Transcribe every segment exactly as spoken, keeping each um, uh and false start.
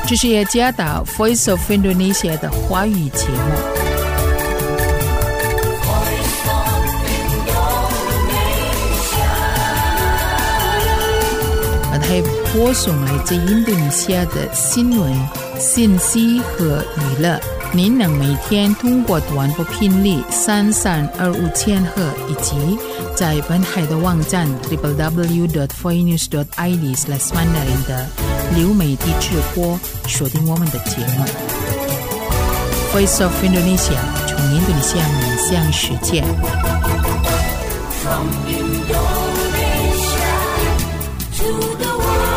这是耶加达 Voice of Indonesia 的华语节目。我还播送来自印度尼西亚的新闻、信息和娱乐。您能每天通过短波频率三三二五千赫以及在本海的网站 double-u double-u double-u dot voinews dot i d slash mandarin 的流媒体直播锁定我们的节目。Voice of Indonesia 从印度尼西亚面向世界。From Indonesia to the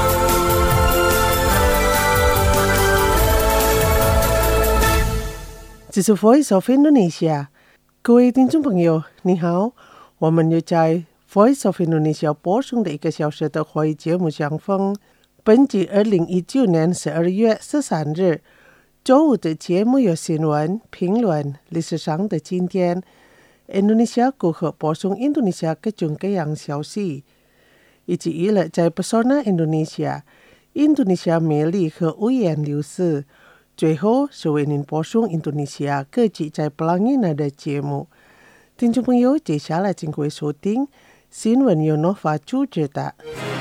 这是 Voice of Indonesia， 各位听众朋友，你好，我们又在 Voice of Indonesia 播送的一个小时的华语节目相逢。本集二零一九年十二月十三日周五的节目有新闻、评论、历史上的今天，印度尼西亚如何播送印度尼西亚各种各样消息，以及娱乐在 Pesona Indonesia， 印度尼西亚魅力和五颜六色。最后是为您播送印度尼西亚各地在布朗尼纳的节目。听众朋友，接下来请各位收听新闻由诺法主持的。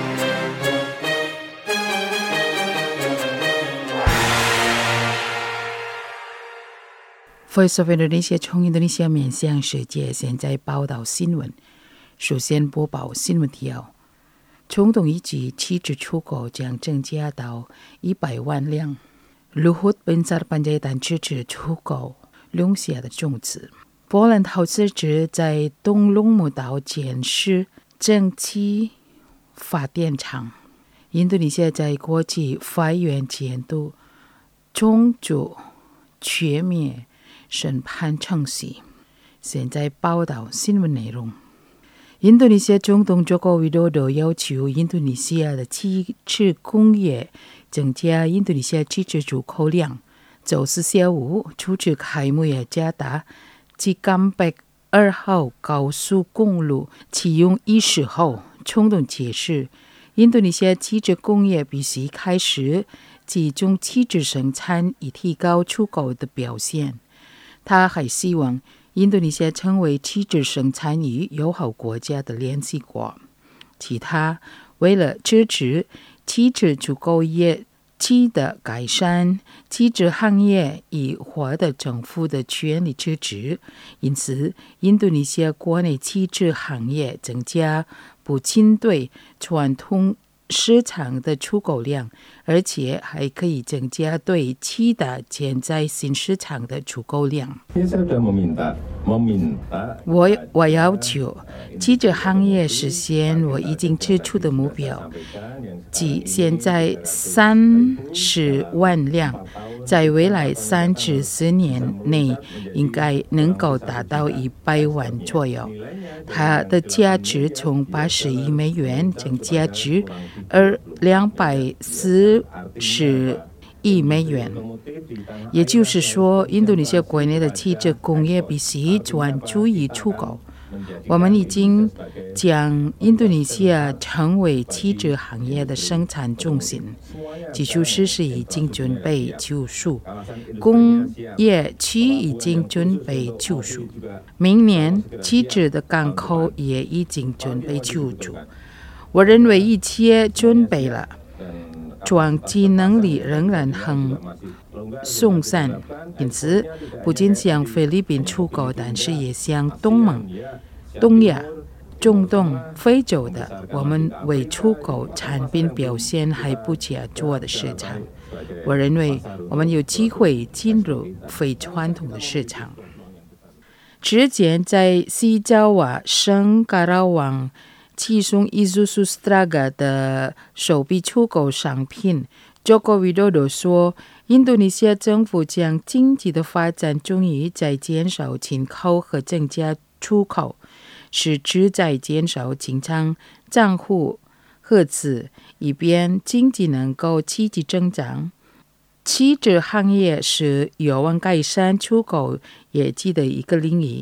Voice of Indonesia 从印度尼西亚面向世界，现在报道新闻。首先播报新闻提要：中东一级汽车出口将增加到一百万辆。Luhut Binsar Panjaitan 支持出口龙虾的种子。波兰投资者在东龙目岛建设蒸汽发电厂。印度尼西亚在国际法院监督种族全面审判程序。现在报道新闻内容。印度尼西亚总统Joko Widodo要求印度尼西亚的汽车工业增加印度尼西亚汽车出口量。周四下午出席开幕雅加达吉甘北二号高速公路启用仪式后，总统解释，印度尼西亚汽车工业必须开始集中汽车生产，以提高出口的表现。他还希望印度尼西亚成为汽车生产与友好国家的联系国。其他，为了支持汽车出口业绩的改善，汽车行业已获得政府的全力支持，因此印度尼西亚国内汽车行业增加不仅对传统市场的出口量，而且还可以增加对其他潜在新市场的出口量。我我要求汽车行业实现我已经指出的目标，即现在三十万辆，在未来三至四年内应该能够达到一百万左右。它的价值从八十亿美元增加至而两百四十亿美元，也就是说，印度尼西亚国内的汽车工业必须专注于出口。我们已经将印度尼西亚成为汽车行业的生产中心，基础设施已经准备就绪，工业区已经准备就绪，明年汽车的港口也已经准备就绪。我认为一切准备了，装机能力仍然很松散，因此不仅向菲律宾出口，但是也向东盟、东亚、中东、非洲的我们为出口产品表现还不佳做的市场。我认为我们有机会进入非传统的市场。之前在西爪哇省卡拉旺启送 Isuzu Straga 的首批出口商品 Joko Widodo 说，印度尼西亚政府将经济的发展重于在减少进口和增加出口，是旨在减少经常账户赤字，以便经济能够积极增长。汽车行业是有望改善出口业绩的一个领域。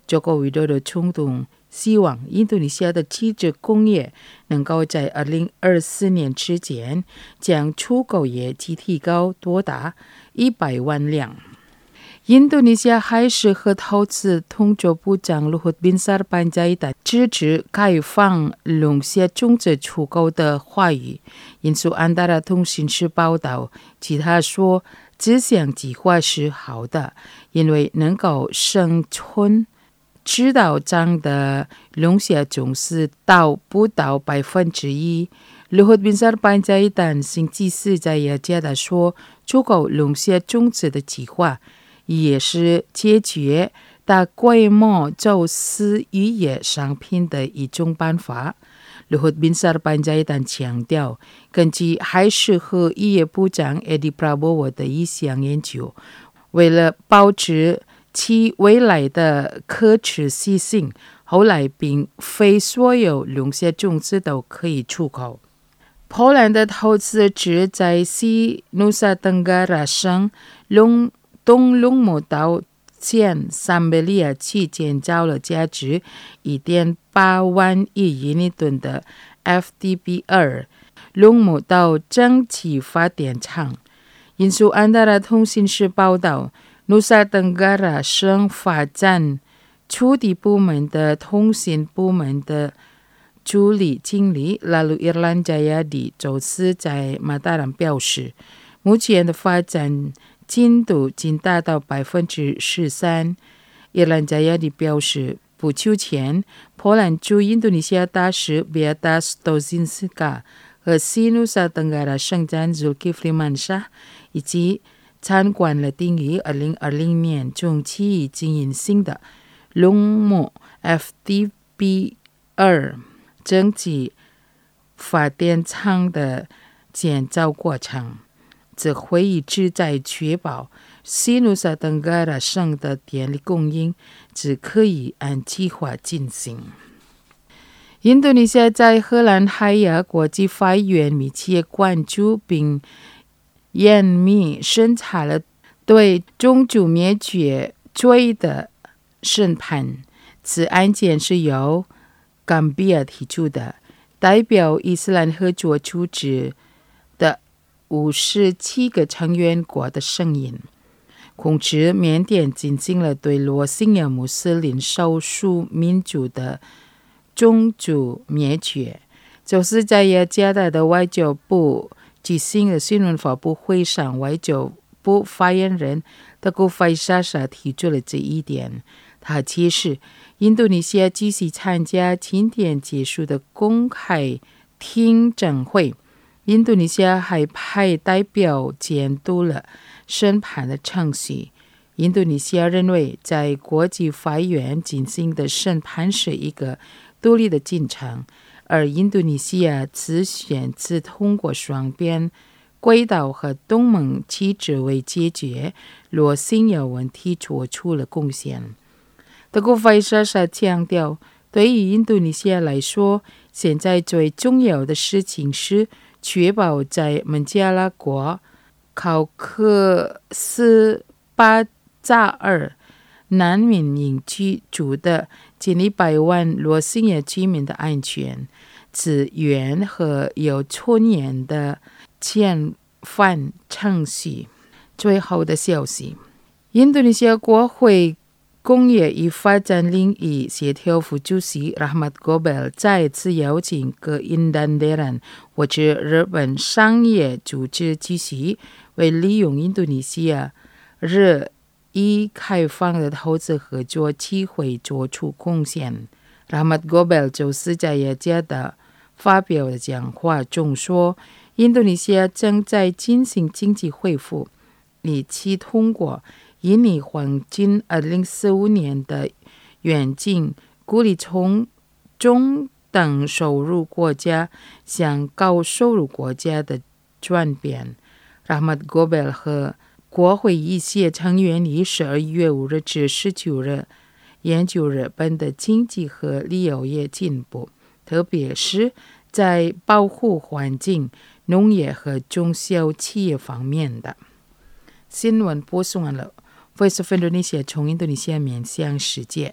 joko widodo 冲动希望印度尼西亚的机制工业能够在二零二四年之前将出口业绩提高多达一百万辆。印度尼西亚还是和投资通州部长 Luhut Binsar Panjaitan 支持开放农业种植出口的话语。引述安达拉通讯社报道，其他说这项计划是好的，因为能够生存指导涨的农业种子到不到百分之一。Luhut Binsar Panjaitan 星期四在雅加达说，出口农业种子的计划也是解决大规模走私渔业商品的一种办法。Luhut Binsar Panjaitan 强调，根据海事和渔业部长 Edi Prabowo 的一项研究，为了保持其未来的可持续性，后来并非所有农业种子都可以出口。波兰的投资者在西努萨登加拉省龙东龙母岛前三百里亚区建造了价值 一点八万亿英吨的 F D B 二 龙母岛蒸汽发电厂。引述安达拉通讯社报道，努萨登加拉省发展处理部门的通信部门的助理经理 Lalu Irlan Jayadi 周四在马达兰表示，目前的发展进度仅达到百分之十三。伊兰加亚迪表示，不久前，波兰驻印度尼西亚大使 Beata Stozinska 和西努萨登加拉省长 Zulkifli Mansyah 以及参观了定于二零二零年中期经营新的龙母 F D B 二 蒸汽发电厂的建造过程。这会议旨在确保西努萨登加拉省的电力供应只可以按计划进行。印度尼西亚在荷兰海牙国际法院密切关注并严密审查了对种族灭绝罪的审判。此案件是由冈比亚提出的，代表伊斯兰合作组织的五十七个成员国的声音，控制缅甸进行了对罗兴亚穆斯林少数民族的种族灭绝。就是在雅加达的外交部举行的新闻发布会上，外交部发言人德古费莎莎提出了这一点。他解释，印度尼西亚继续参加今天结束的公开听证会。印度尼西亚还派代表监督了审判的程序。印度尼西亚认为，在国际法院进行的审判是一个独立的进程，而印度尼西亚自选自通过双边轨道和东盟机制为解决罗兴亚问题做出了贡献。德国费莎莎强调，对于印度尼西亚来说，现在最重要的事情是确保在孟加拉国考克斯巴扎尔难民营居住的近一百万罗兴亚居民的安全、自愿和有尊严的遣返程序。最后的消息，印度尼西亚国会工业与发展领域协调副主席 Rahmat Gobel 再次邀请各印度人或者日本商业组织举席，为利用印度尼西亚日益开放的投资合作机会做出贡献。Rahmat Gobel 就是在雅加达发表的讲话中说，印度尼西亚正在进行经济恢复，以期通过印尼黄金二零四五年的远景，鼓励从中等收入国家向高收入国家的转变。Rahmat Gobel 和国会一些成员于十二月五日至十九日研究日本的经济和旅游业进步，特别是在保护环境、农业和中小企业方面的。新闻播送完了。Voice of Indonesia 从印度尼西亚面向世界。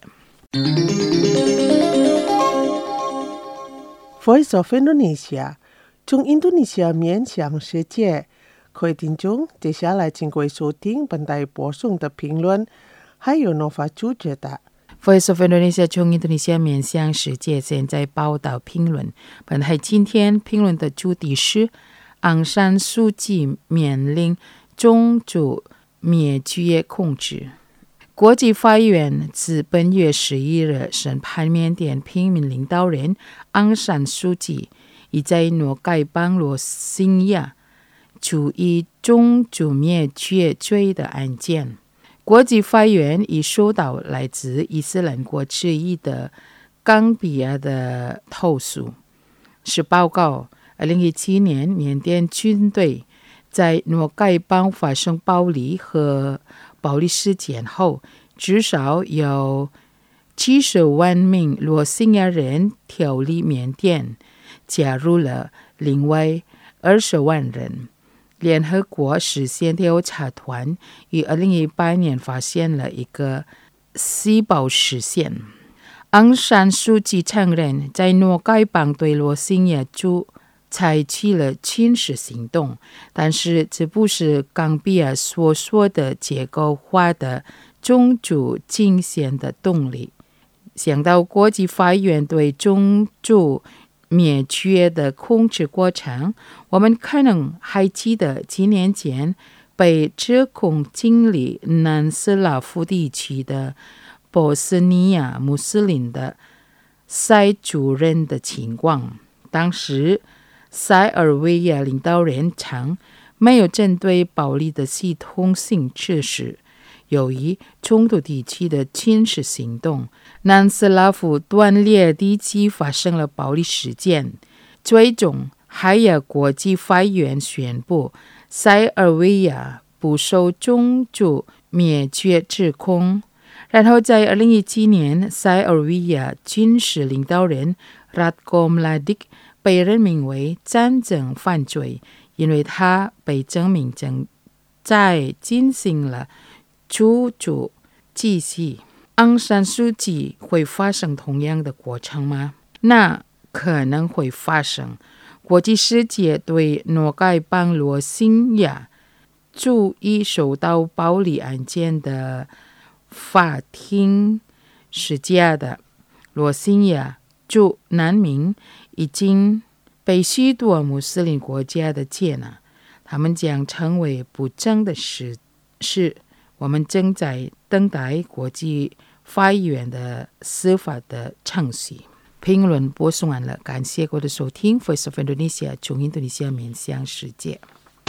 Voice of Indonesia， 从印度尼西亚面向世界。各位听众，接下来请各位收听本台播送的评论，还有 Nova 主持的。 Voice of Indonesia 从印度尼西亚面向世界，现在报道评论。本台今天评论的主题是昂山素季面临种族灭绝控制。国际法院自本月十一日审判缅甸平民领导人昂山素季已在诺盖邦罗兴亚处以种族灭绝罪的案件。国际法院已收到来自伊斯兰国之一的冈比亚的投诉，是报告二零一七年缅甸军队在诺盖邦发生暴力和暴力事件后，至少有七十万名罗兴亚人逃离缅甸，加入了另外二十万人。联合国实现调查团于二零一八年发现了一个细胞实现。昂山素季承认在诺盖邦对罗兴亚族采取了侵蚀行动，但是这不是冈比亚所说的结构化的种族进行的动力。想到国际法院对种族灭绝的控制过程，我们可能还记得几年前被指控经历南斯拉夫地区的波斯尼亚穆斯林的塞族人的情况。当时塞尔维亚领导人称没有针对暴力的系统性措施，由于冲突地区的侵蚀行动，南斯拉夫断裂地区发生了暴力事件。最终，海牙国际法院宣布塞尔维亚不受种族灭绝指控。然后在二零一七年，塞尔维亚军事领导人 Ratko Mladic 被任命为战争犯罪，因为他被证明正在进行了种族祭祀。昂山素季会发生同样的过程吗？那可能会发生。国际世界对诺盖邦罗兴亚族已受到暴力案件的法庭是假的。罗兴亚族难民已经被许多穆斯林国家的接纳，他们将成为不争的事实。我们正在等待国际法院的司法的程序。评论播送完了，感谢各位的收听。Voice of Indonesia 从印度尼西亚面向世界。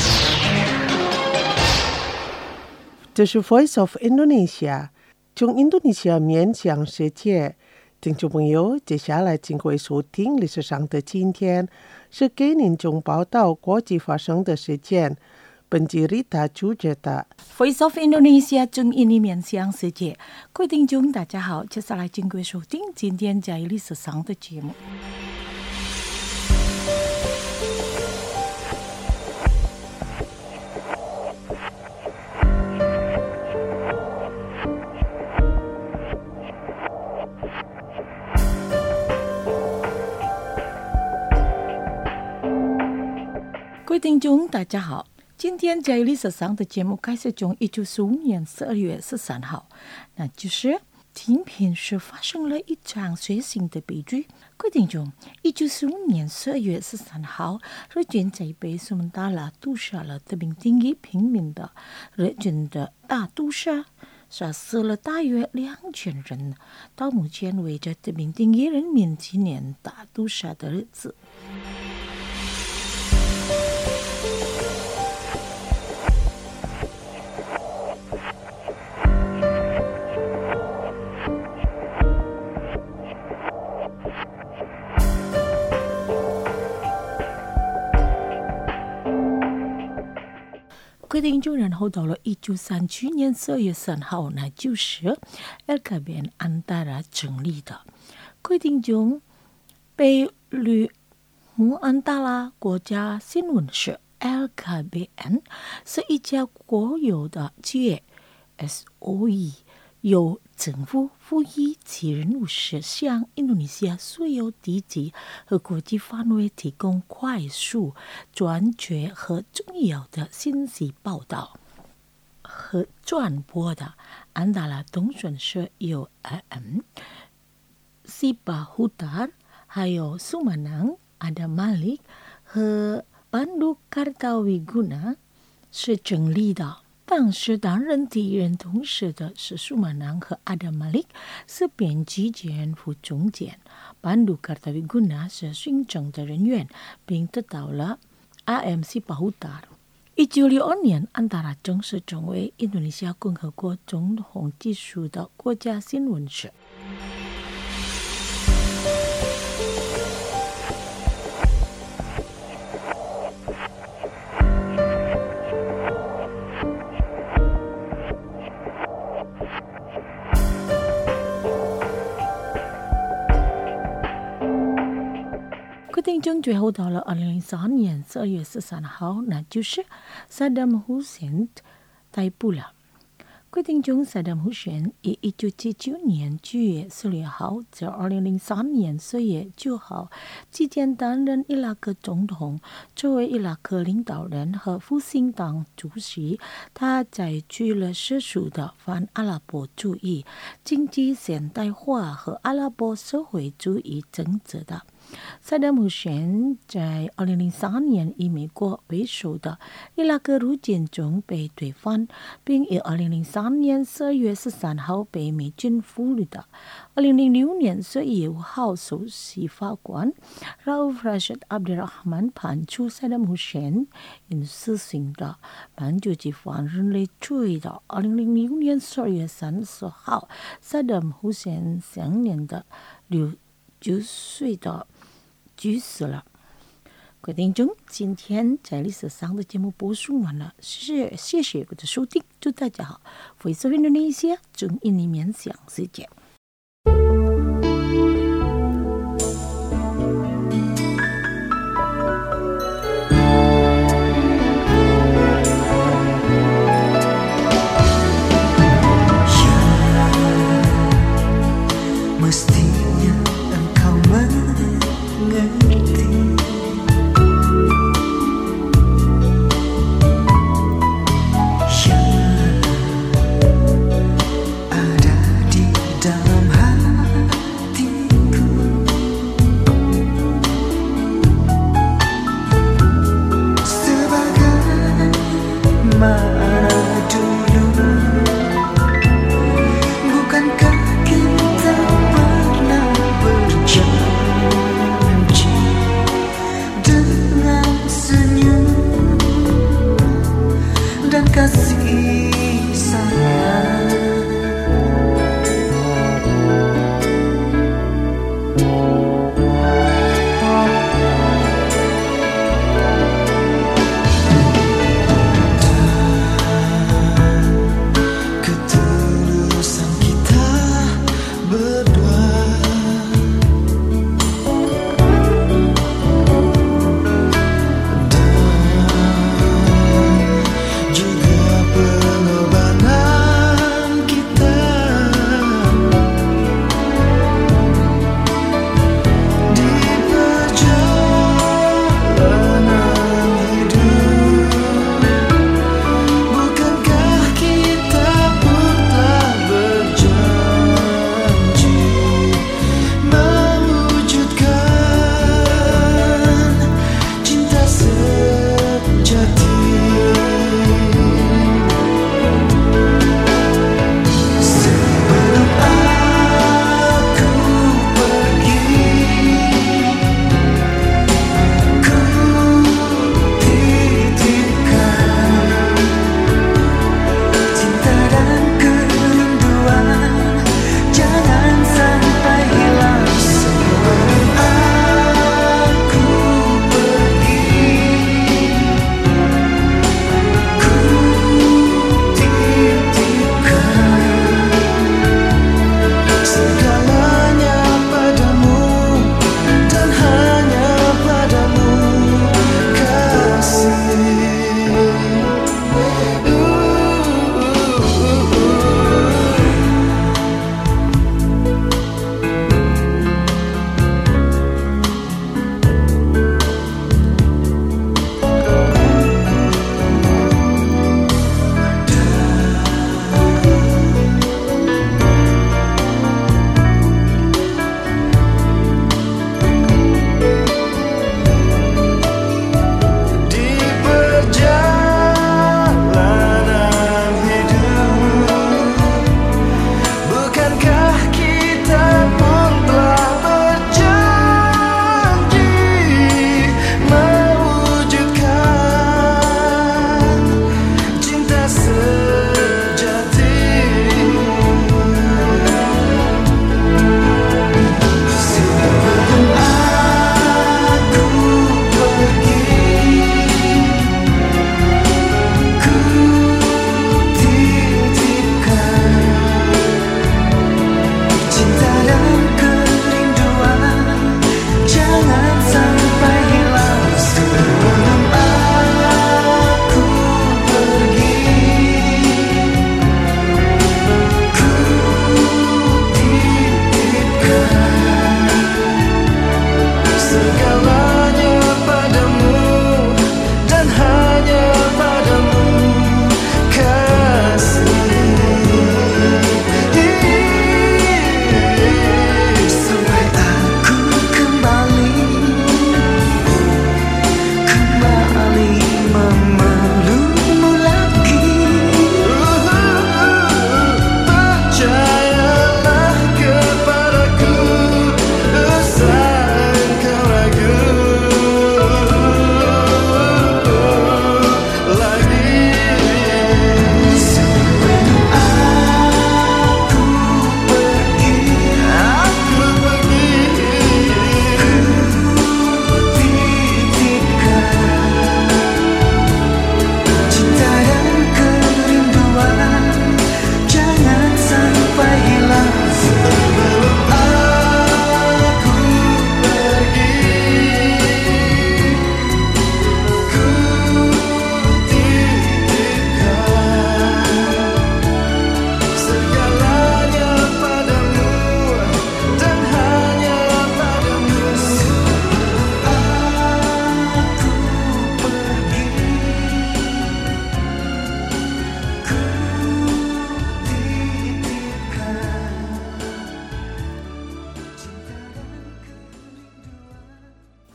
这是 Voice of Indonesia 从印度尼西亚面向世界。听众朋友，接下来请各位收听历史上的今天，是给您中报道国际发生的事件。本集Rita主持的 Voice of Indonesia 从印尼面向世界。各位听众大家好，接下来请各位收听今天在历史上的节目。各位听众大家好，今天在历史上的节目开始从一九四五年十二月十三号，那就是今天是发生了一场血腥的悲剧。各位听众，一九四五年十二月十三号，日军在北苏门答腊屠杀了特别定义平民的日军的大屠杀，杀死了大约两千人。到目前为止，特别定义人民纪念大屠杀的日子。规定就然后到了一九三七年十二月三号，那就是 L K B N 安达拉成立的。规定中被吕姆安达拉国家新闻社 L K B N 是一家国有的企业 S O E， 由政府赋予其任务是向印度尼西亚所有地级和国际范围提供快速、准确和重要的信息报道和传播的。安达拉通讯社有 A M Sipahutar 还有苏马囊 Ada Malik 和Pandu Kartawiguna 是成立的。当时担任第一任同事的是苏马囊和 Ada Malik 是编辑兼副总监， Pandu Kartawiguna 是行政的人员，并得到了 A M Sipahutar。一九六二年，安达拉正式成为印度尼西亚共和国总统直属的国家新闻社。决定中最后到了二零零三年十二月十三号，那就是萨达姆胡塞恩逮捕了。决定中，萨达姆胡塞恩于一九七九年九月十六号至二零零三年十月九号期间担任伊拉克总统。作为伊拉克领导人和复兴党主席，他采取了世俗的反阿拉伯主义、经济现代化和阿拉伯社会主义政策的。萨达姆胡塞恩在二零零三年以美国为首的伊拉克入侵中被推翻，并于二零零三年十二月十三号被美军俘虏的。二零零六年十一月五号，首席法官 Rauf Rashid Abdul Rahman 判处萨达姆胡塞恩以死刑的。判决期放任类追到二零零六年十二月三十号，萨达姆胡塞恩享年的六九岁的去世了。决定中，今天在历史上的节目播送完了，谢谢谢各位的收听，祝大家好，Voice of Indonesia，中印里面相世界。 Bukankah kita pernah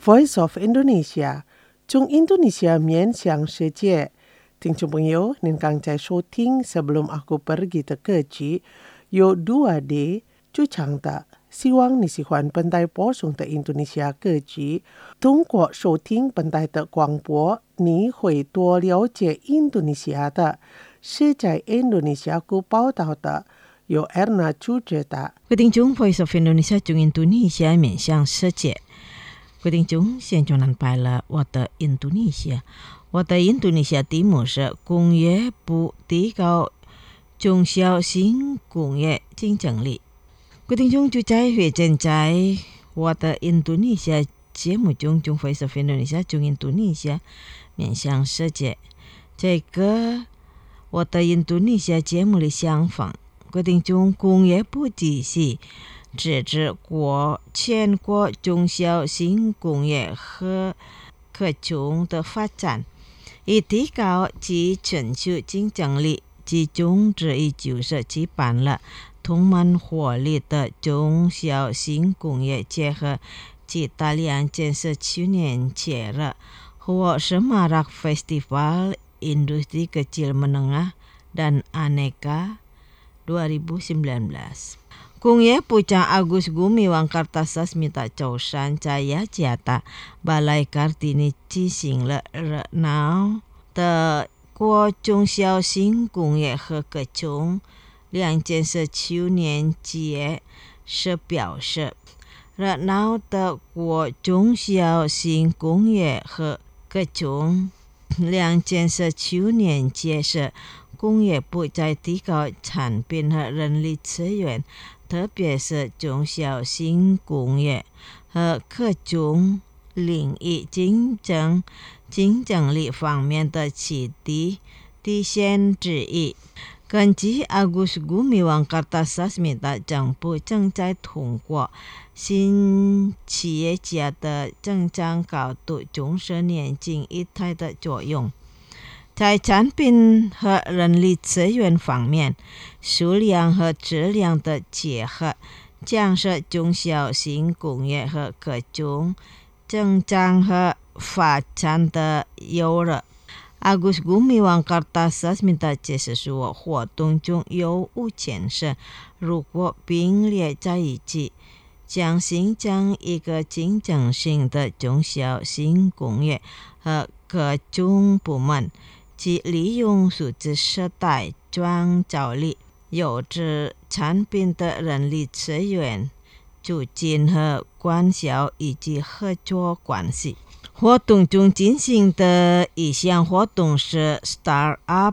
Voice of Indonesia 中印度尼西亚面向世界。听众朋友，您刚才收听 Sebelum Aku Pergi Terkeji有 dua D 就唱的，希望你喜欢本台播送的印度尼西亚歌曲。通过收听本台的广播，你会多了解印度尼西亚的。是在印度尼西亚国报道的，由 Erna 主持的。 各位听众 Voice of Indonesia 中印度尼西亚面向世界。各位听众，现在南拜了我的印度尼西亚。我的印度尼西亚题目是工业部提高中小型工业竞争力。各位听众，就在会正在我的印度尼西亚节目中，中 Voice of Indonesia 中印度尼西亚面向世界。这个我的印度尼西亚节目的相反，各位听众，工业部体系指指国全国中小型工业和各种的发展，以提高其全球竞争力。其中之一就是举办了充满活力的中小型工业结合及大量建设去年节日和Semarak Festival Industri Kecil Menengah dan Aneka dua ribu sembilan belas。工业部长 Agus Gumiwang Kartasasmita 周三在雅加达巴莱卡蒂尼举行了热闹的国中小型工业和各种两建设去年节时表示，热闹的国中小型工业和各种两建设去年节时，工业部在提高产品和人力资源，特别是中小型工业和各种领域竞争竞争力方面的起地底线之一。根据 Agus Gumiwang Kartasasmita 政府正在通过新企业家的增长高度重视年轻一代的作用。在产品和人力资源方面，数量和质量的结合将是中小型工业和各种增长和发展的优势。Agus Gumiwang Kartasasmita 解释说，活动中有五件事，如果并列在一起，将形成一个竞争性的中小型工业和各种部门，即利用数字时代创造力、优质产品的人力资源、促进和管销以及合作关系。活动中进行的一项活动是 Startup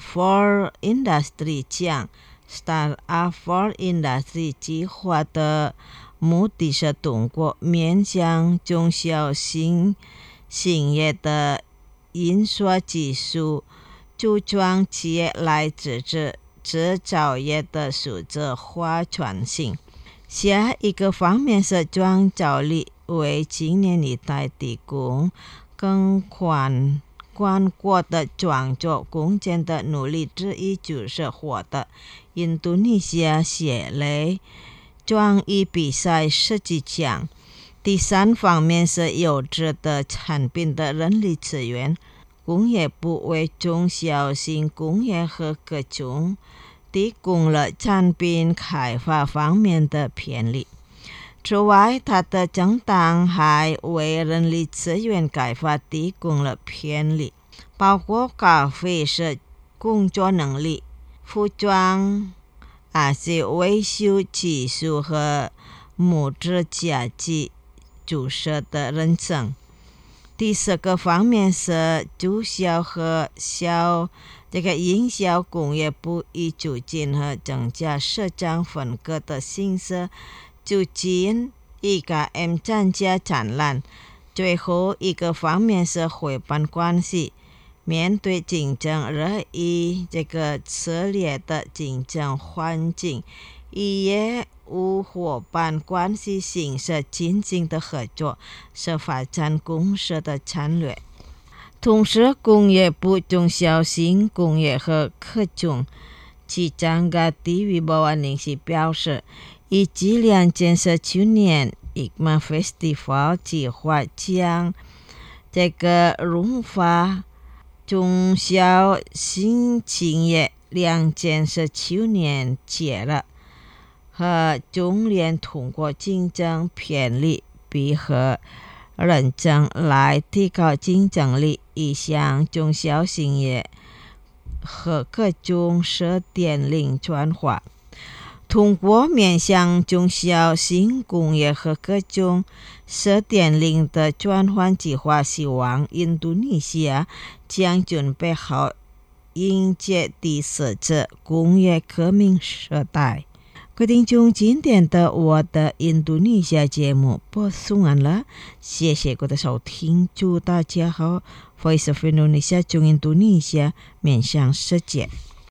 for Industry 奖。Startup for Industry 计划的目的是通过面向中小型企业的印刷技术初创企业来支持制造业的数字化创新。下一个方面是创造力，为青年一代提供更宽广阔的创作空间的努力之一就是获得印度尼西亚协类创意比赛设计奖。第三方面是优质的产品的人力资源。工业部为中小型工业和各种提供了产品开发方面的便利。此外，他的政党还为人力资源开发提供了便利，包括咖啡师工作能力、服装、还是维修技术和木质家具注册的认证。第四个方面是中小和小这个营销工业部以促进和增加市场份额的形式促进 E K M 参加展览。最后一个方面是伙伴关系。面对竞争日益这个激烈的竞争环境，以业务伙伴关系形式进行的合作是发展公司的战略。同时，工业部中小型工业和各种其长个地域保安领域表示，以质量建设去年 Ikma Festival 计划将这个文化中小型企业两件事去年节了，和中联通过竞争便利比和认证来提高竞争力，一项中小型业和各种设点零转化。通过面向中小型工业和各种设点零的转换计划，希望印度尼西亚将准备好迎接第四次工业革命时代。各位听众，今天的我的印度尼西亚节目播送完了，谢谢各位的收听，祝大家好。Voice of Indonesia 中印度尼西亚面向世界。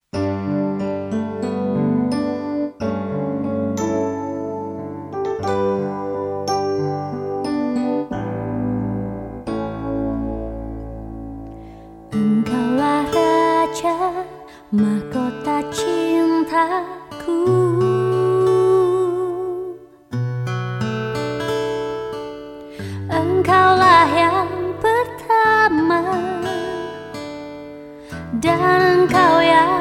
Engkaulah Raja mahkota cintaku, Engkaulah yang pertama dan Engkau yang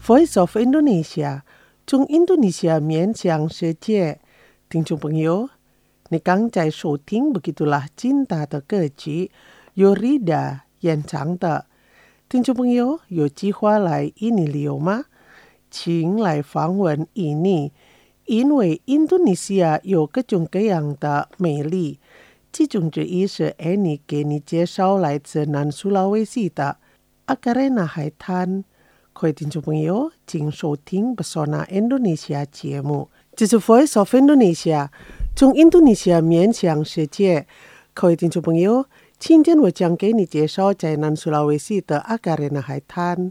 Voice of Indonesia 中印度尼西亚面向世界。听众朋友，你刚才收听 Begitulah Cinta 的歌曲 Yorida 演唱的。听众朋友，有计划来印尼旅游吗？请来访问印尼，因为印度尼西亚有各种各样的美丽，其中之一是 Annie 给你介绍来自南苏拉威西的 Acarena 海滩。各位听众朋友，请收听 Pesona Indonesia 节目，这是 Voice of Indonesia 从印度尼西亚面向世界。各位听众朋友，今天我将给你介绍在南苏拉威西的 Acarena 海滩。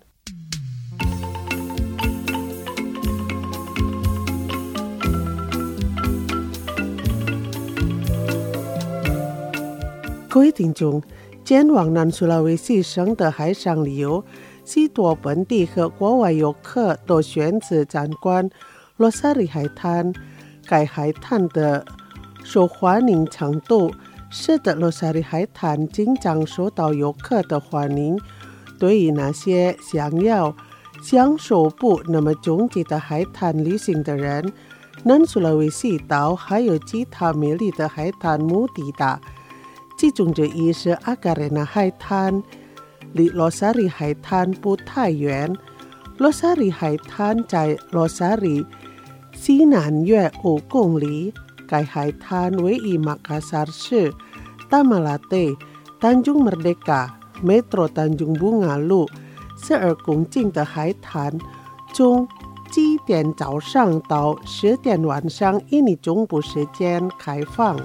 各位听众，前往南苏拉威西省的海上旅游，许多本地和国外游客都选择参观罗萨里海滩。该海滩的受欢迎程度使得罗萨里海滩经常受到游客的欢迎。对于那些想要享受不那么拥挤的海滩旅行的人，南苏拉威西岛还有其他美丽的海滩目的地，其中之一是 Acarena 海滩，离罗萨里海滩不太远。罗萨里海滩在罗萨里西南约五公里。该海滩位于马卡萨市、Tamalate、Tanjung Merdeka、Metro Tanjung Bunga 路十二公顷的海滩，从七点早上到十点晚上印尼中部时间开放。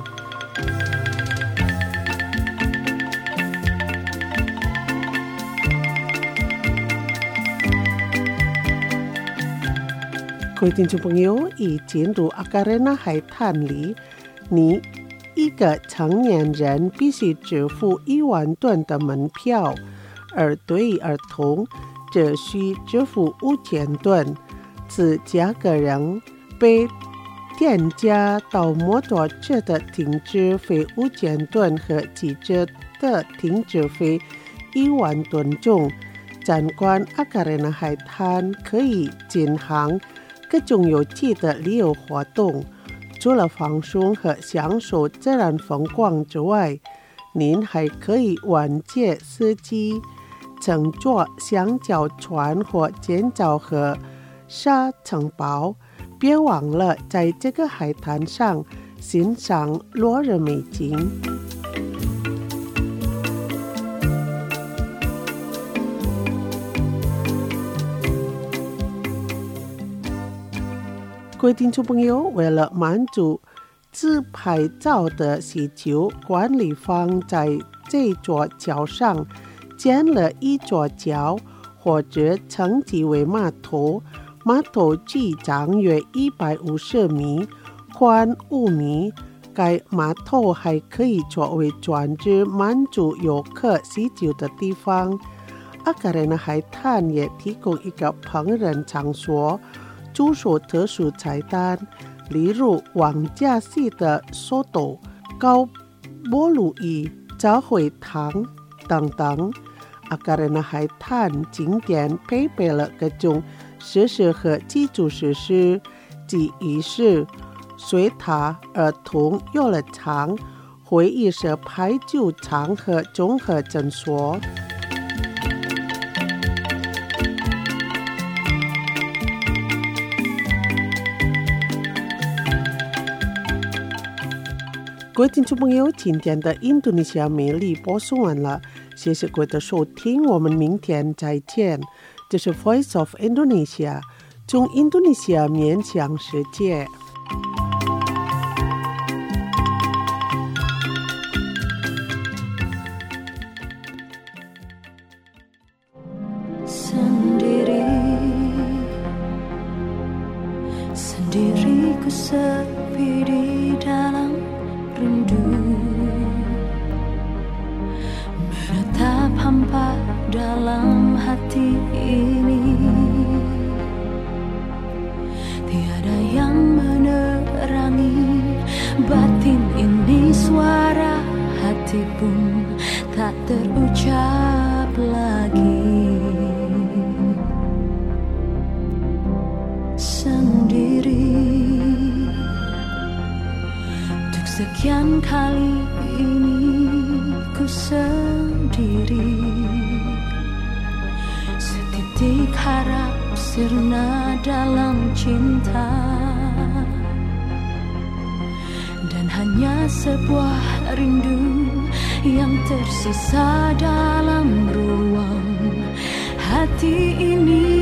各位听众朋友，一进入 Acarena 海滩里，你一个成年人必须支付一万吨的门票，而对于儿童则需支付五千吨。此价格仍被添加到摩托车的停止费五千吨和汽车的停止费一万吨中。参观 Acarena 海滩可以进行各种有趣的旅游活动，除了放松和享受自然风光之外，您还可以玩街司机、乘坐香蕉船或建造和沙城堡。别忘了在这个海滩上欣赏落日美景。各位听众朋友，为了满足自拍照的需求，管理方在这座桥上建了一座桥，或者称之为码头。码头距长约一百五十米，宽五米。该码头还可以作为专职满足游客需求的地方。Acarena 海滩也提供一个烹饪场所，注说特殊菜单，例如王家式的寿豆、高菠萝鱼、炸烩汤等等。Acarena 海滩景点配备了各种设施和基础设施，即浴室、水塔、儿童游乐场、会议室、排球场和综合诊所。各位听众朋友，今天的印度尼西亚美丽播送完了，谢谢各位的收听，我们明天再见。这是 Voice of Indonesia 从印度尼西亚面向世界。 Sendiri, sendiri ku sepi di dalam rindu, menatap hampa dalam hati ini. Tiada yang menerangi batin ini, suara hati pun tak terucap lagi. kali ini ku sendiri, setitik harap sirna dalam cinta, dan hanya sebuah rindu yang tersisa dalam ruang hati ini.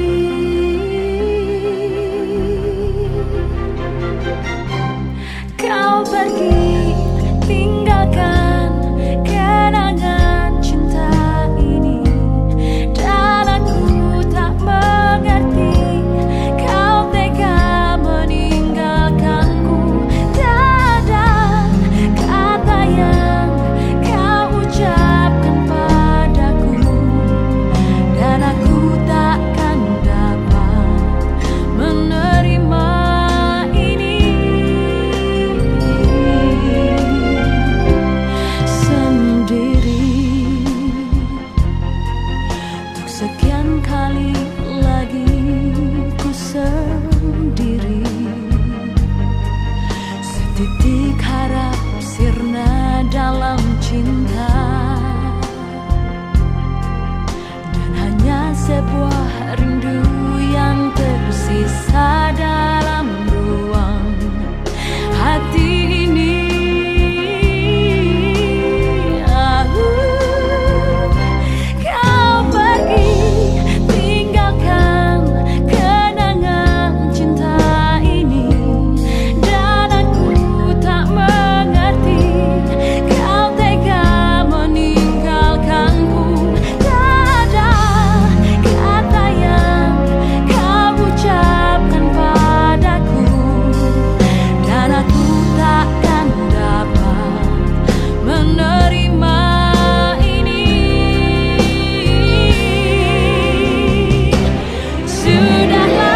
Kau pergi tinggalkan kenangan cinta ini, dan aku tak mengerti kau tega meninggalkanku. Tak ada kata yang kau ucapkan padaku, dan aku takkan dapat menerima ini. Sendiri, untuk sekian kali lagi ku sendiri, setitik harap sirna dalam cinta, dan hanya sebuah rindu yang tersisa dalam ruang hati ini. Aku, kau pergi tinggalkan kenangan cinta ini, dan aku tak mengerti kau tega meninggalkanku. Tak ada kata yang kau ucapkan padaku, dan aku takkan dapat menerima ini. Sudahlah,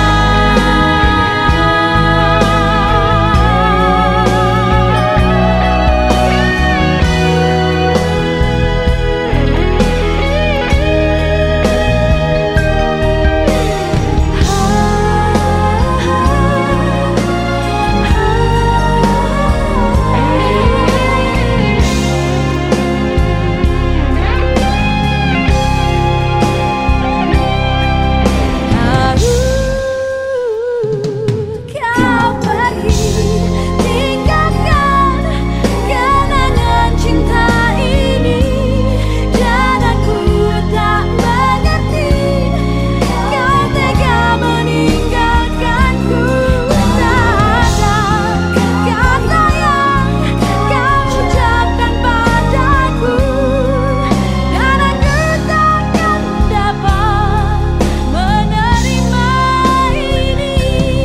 kau pergi tinggalkan kenangan cinta ini, dan aku tak mengerti kau tega meninggalkanku. Tak ada kata yang kau ucapkan padaku, dan aku takkan dapat menerima ini.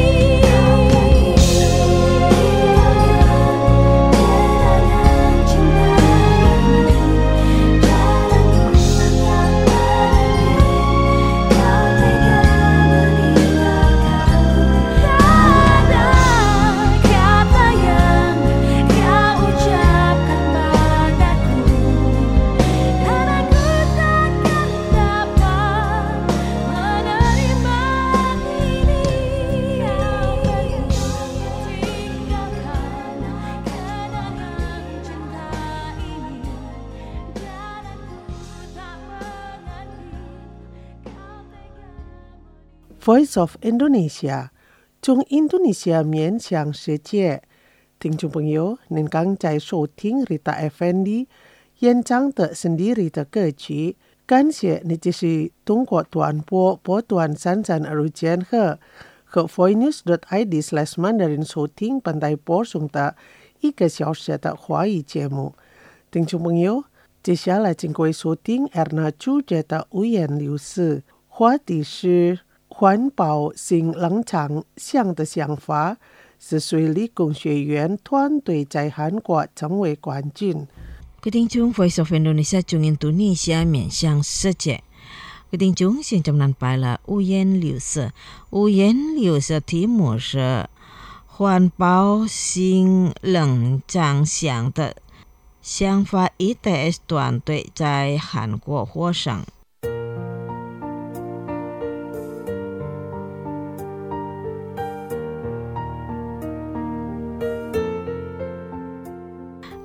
Kenangan cinta ini, dan aku tak mengerti kau tega meninggalkanku. Tak ada kata yang kau ucapkan padaku, dan aku takkan dapat menerima ini. Kau pergi tinggalkan kenangan cinta ini, dan aku tak mengerti kau tega. Voice of Indonesia 从印度尼西亚面向世界。听众朋友，您刚才收听 Rita Effendi 演唱的 Sendiri 的歌曲，感谢你继续通过短波波段三三二千赫和 voinews dot i d slash mandarin 收听本台播送的一个小时的华语节目。听众朋友，接下来请各位收听 Erna Chu 的五言六字，话题是环保新冷场向的想法，是水理工学院团队在韩国成为冠军。 各位听众 Voice of Indonesia 中印度尼西亚面向世界。各位听众，现在南拜了五言六字，五言六字题目是环保新冷场向的想法 E T S 团队在韩国获胜。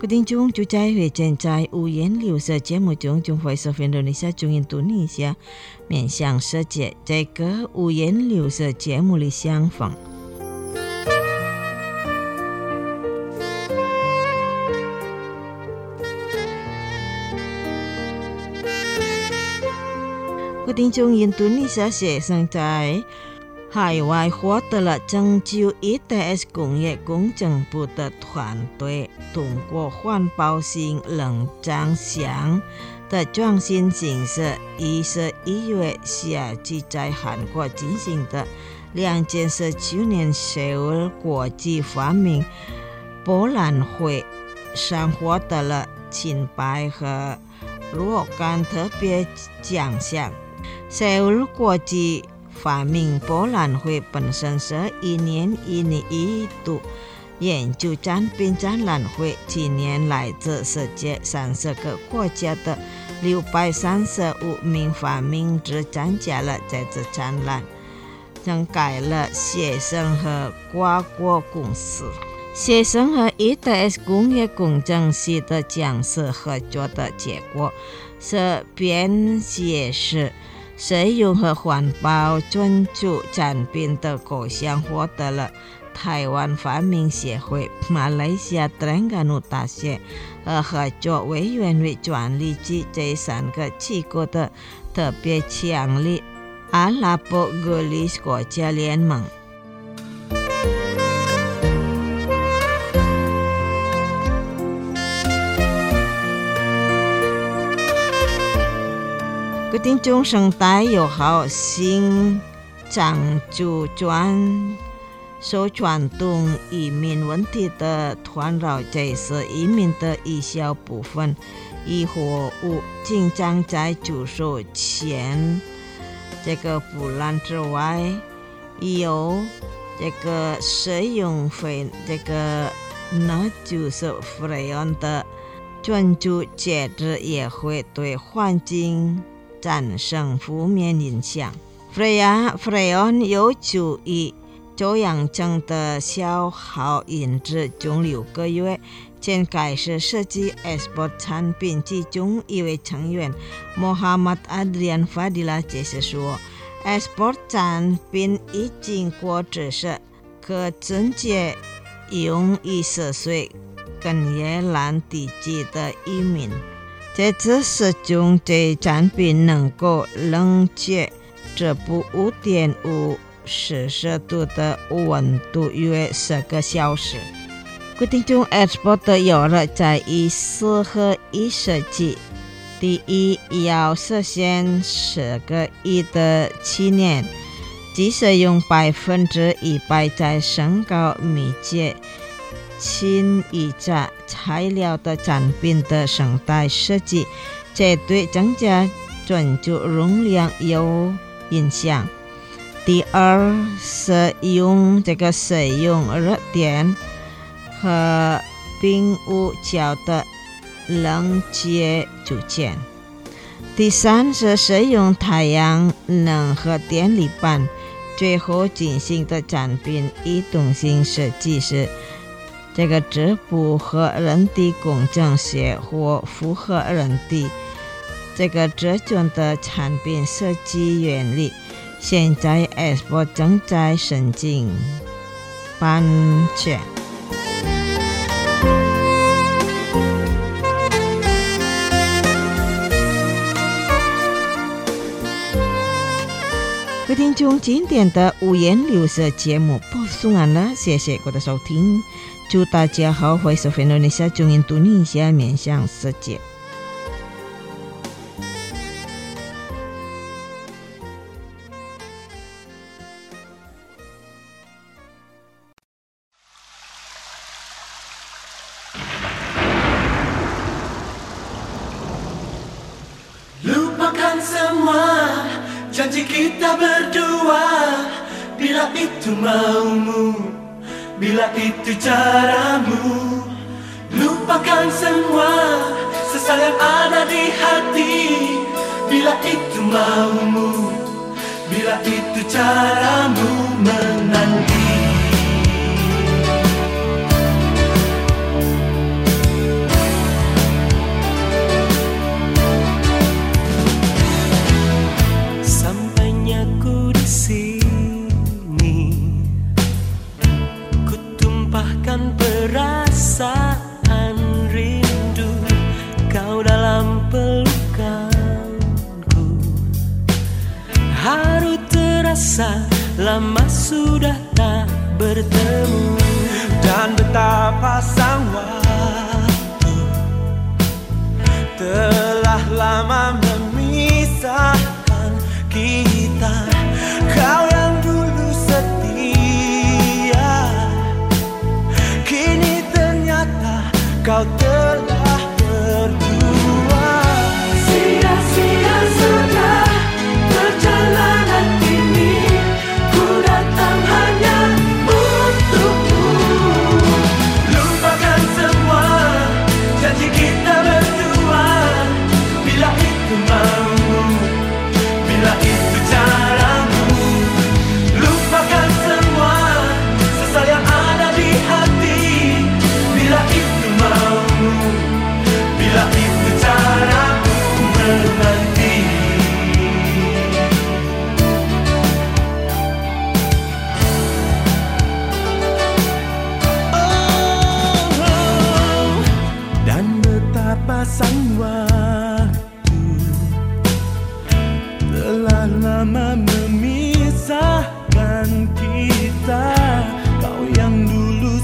各位聽眾，就在會正在五顏六色節目中，將 Voice of Indonesia 中印度尼西亞面向世界，這個五顏六色節目裡相逢。各位聽眾，印度尼西亞學生在海外獲得了拯救 I T S 工業工程部的團隊，通過環保型冷藏箱的創新形式，於十一月夏季在韓國進行的兩件十周年首爾國際發明博覽會上獲得了金牌和若干特別獎項。首爾國際發明博覽會本身是一年一年一度研究展品展覽會，今年來自世界三十個國家的六百三十五名發明者參加了這次展覽，涵蓋了學生和跨國公司。學生和 I T S 工業工程師的講師合作的結果是便攜式使用和環保專注產品的構想，獲得了台灣發明協會、馬來西亞特蘭加努大學和合作委員會專利局這三個機構的特別強力阿拉伯各里國家聯盟。各位聽眾，生態友好新長駐專手傳動移民問題的團繞，這是移民的一小部分，以貨物經常在駐守前這個腐爛之外，有這個使用非這個那就是非用的專注介質也會對環境產生負面影響。非呀，非用有助於周揚症的消耗因子中六個月前開始設計 export 產品，其中一位成員 Muhammad Adrian Fadila 解釋說 export 產品已經過只是可直接用於十歲跟越南地區的移民。這次使用這產品能夠冷卻這部 五點五攝氏度的溫度約十個小時。各位聽眾 ，export 有了在於四合一設計，第一要實現十個億的七年，即使用百分之一百在升高密接輕易炸材料的產品的生態設計，這對增加專注容量有影響。第二是用這個使用熱電和冰霧交的冷卻組件。第三是使用太陽能和電力板。最後進行的產品移動性設計是這個只符合人體工程學或符合人體這個折中的產品設計原理。現在 export 正在申請版權。各位聽眾，今天的五顏六色節目播送完了，謝謝各位的收聽，祝大家好，Voice of Indonesia中印度尼西亞面向世界。 Lupakan semua janji kita berdua, bila itu maumu, bila itu caramu. Lupakan semua sesal yang ada di hati, bila itu maumu, bila itu caramu menanti. sudah tak bertemu, dan betapa sang waktu telah lama memisahkan kita. Kau yang dulu setia, kini ternyata kau telah berdua. Sia-sia sudah perjalanan ini, ku datang hanya untukmu. Lupakan semua janji kita berdua, bila itu maumu, bila itu caramu. Lupakan semua sesal yang ada di hati, bila itu maumu, bila itu caramu menanti. Oh, dan betapa sang waktu telah lama memisahkan kita. Kau yang dulu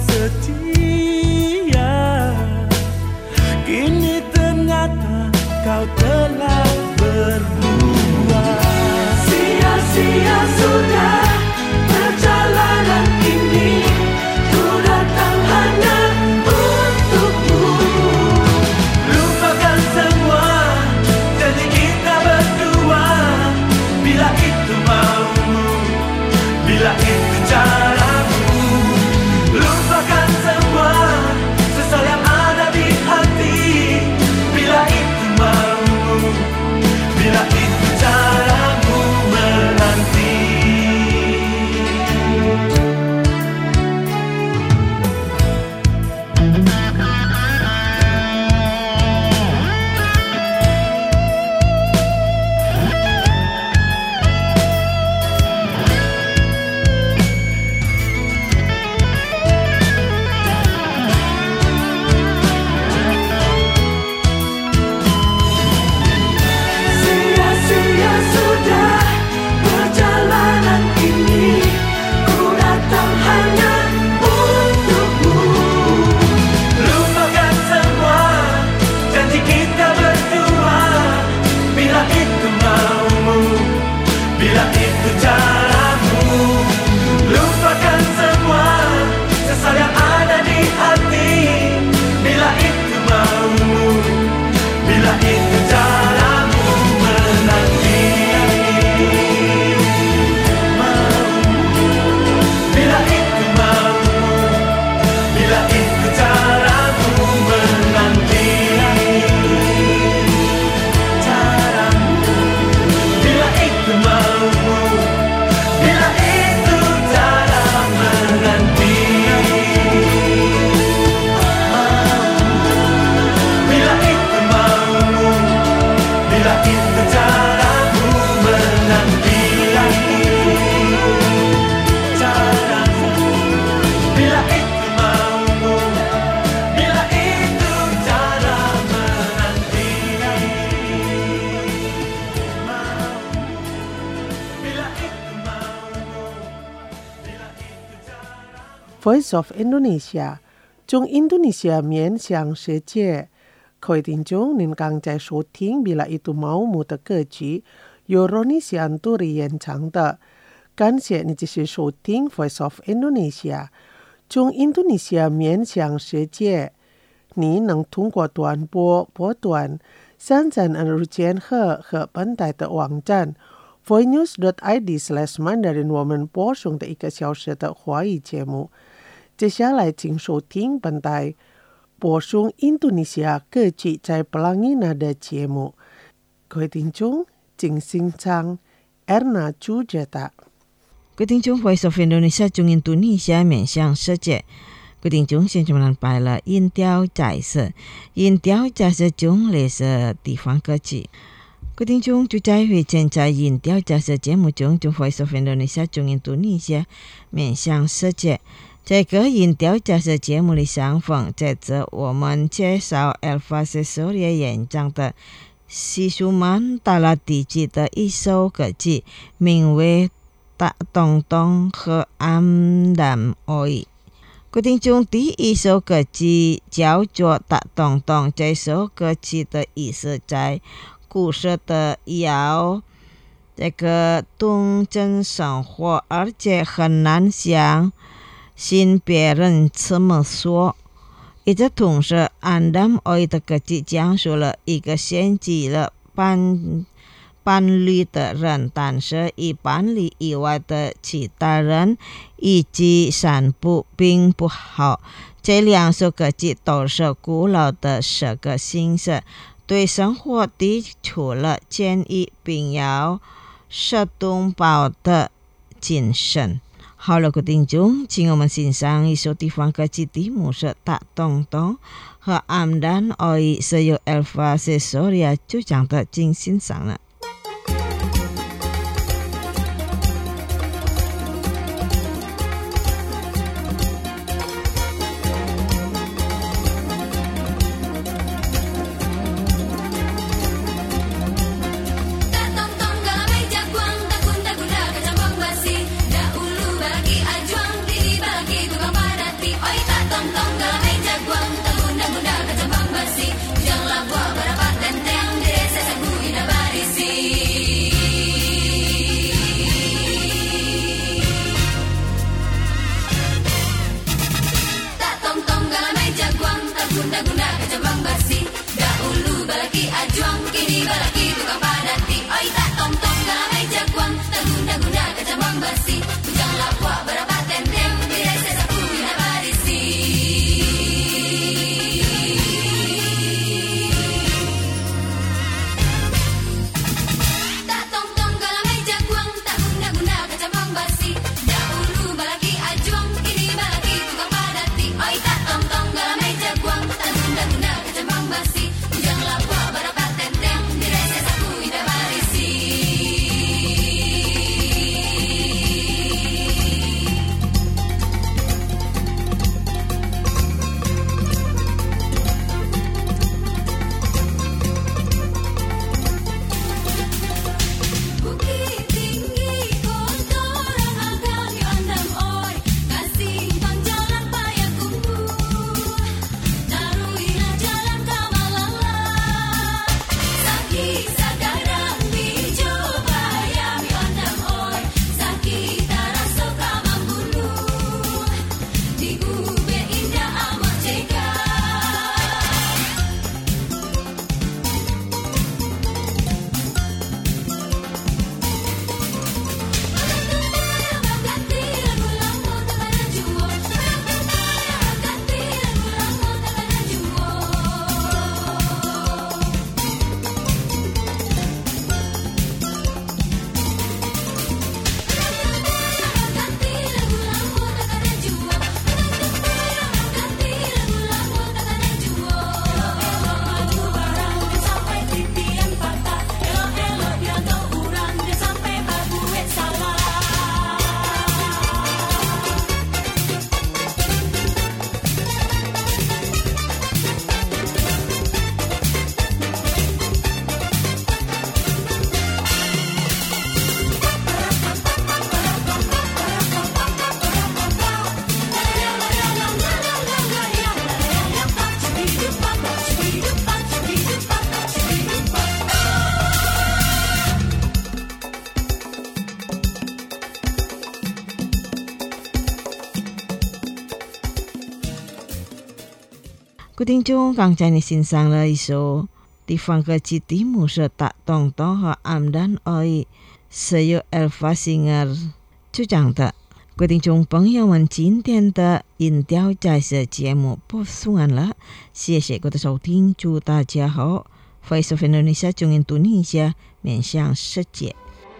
setia, kini ternyata kau telah berdua. Sia-sia sudah perjalanan ini, ku datang hanya untukmu. Lupakan semua janji kita berdua, bila itu maumu, bila itu caramu. Lupakan semua sesal yang ada di hati, bila itu maumu, bila itu caramu menanti. Sia-sia sudah perjalanan ini, ku datang hanya untukmu. Lupakan semua janji kita berdua, bila itu maumu, bila itu caramu. Lupakan semua sesal yang ada di hati, bila itu maumu, bila itu caramu menanti. Bila itu maumu, bila itu caramu menanti. Caramu, bila itu maumu, bila itu cara menanti. Bila itu maumu, bila itu caramu menanti. Caramu, bila itu maumu, bila itu cara menanti. Bila itu maumu, bila itu caramu. Voice of Indonesia， 中印度尼西亚面向世界。各位听众，您刚在收听《bila itu maumu》的歌曲，由 Roni Sianturi 演唱的。感谢你继续收听 Voice of Indonesia， 中印度尼西亚面向世界。你能通过短波波段三站 N 间赫和本台的网站 voicenews dot i d slash mandarin 我们播送的一个小时的华语节目。接下来请收听本台播送印度尼西亚歌曲在 Pelangi Nada 节目。各位听众，请欣赏 Erna Sujata。 各位听众 ，Voice of Indonesia 中印度尼西亚面向世界。各位听众，现在我们摆了音调彩色，音调彩色中类似地方歌曲。各位听众，就在会前在音调彩色节目中，就 Voice of Indonesia 中印度尼西亚面向世界。在个音调彩色节目里相逢，在这我们介绍 Elva Cesuria 演唱的西苏曼达拉地区的一首歌曲，名为大东东和暗淡爱。歌听中第一首歌曲叫做大东东，这首歌曲的意思在故事的要这个东真生活，而且很难相信别人这么说。与此同时，暗淡爱的歌曲讲述了一个献祭了伴伴侣的人，但是与伴侣以外的其他人以及散步并不好。这两首歌曲都是古老的十个形式，对生活提出了建议，并要适当保的精神。好了，各位听众，请我们欣赏一首地方歌曲，题目是大东东和暗淡爱，是由 Elva Cesoria 主唱的，请欣赏了。各位听众，刚才你欣赏了一首地方歌曲，题目是大东东和暗淡爱，是由 Elva Singer 主唱的。各位听众朋友们，今天的音调在此节目播送完了，谢谢各位的收听，祝大家好。Voice of Indonesia 中印度尼西亚面向世界。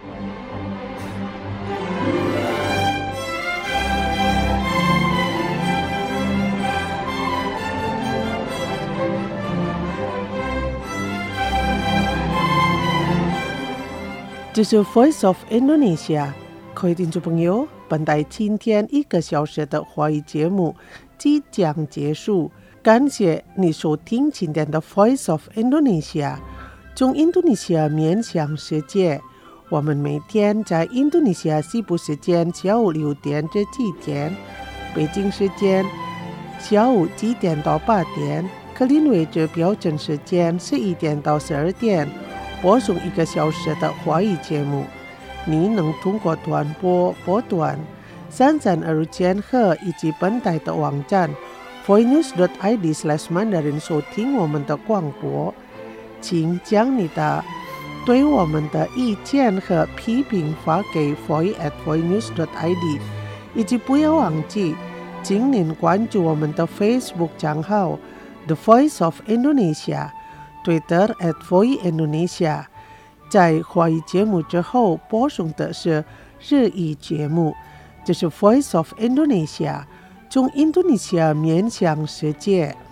这是 Voice of Indonesia， 各位听众朋友，本台今天一个小时的华语节目即将结束，感谢你收听今天的 Voice of Indonesia， 从印度尼西亚面向世界。 我们每天在印度尼西亚西部时间下午六点至七点，北京时间下午七点到八点，克林威治标准时间十一点到十二点，播送一个小时的华语节目。你能通过短波波段三三二千赫以及本台的网站 voinews dot i d slash mandarin 收听我们的广播。请将你的对我们的意见和批评发给 voice at voinews dot i d， 以及不要忘记请您关注我们的 Facebook 账号 The Voice of Indonesia， Twitter at voice indonesia。 在华语节目之后播送的是日语节目，这是 Voice of Indonesia， 从印度尼西亚面向世界。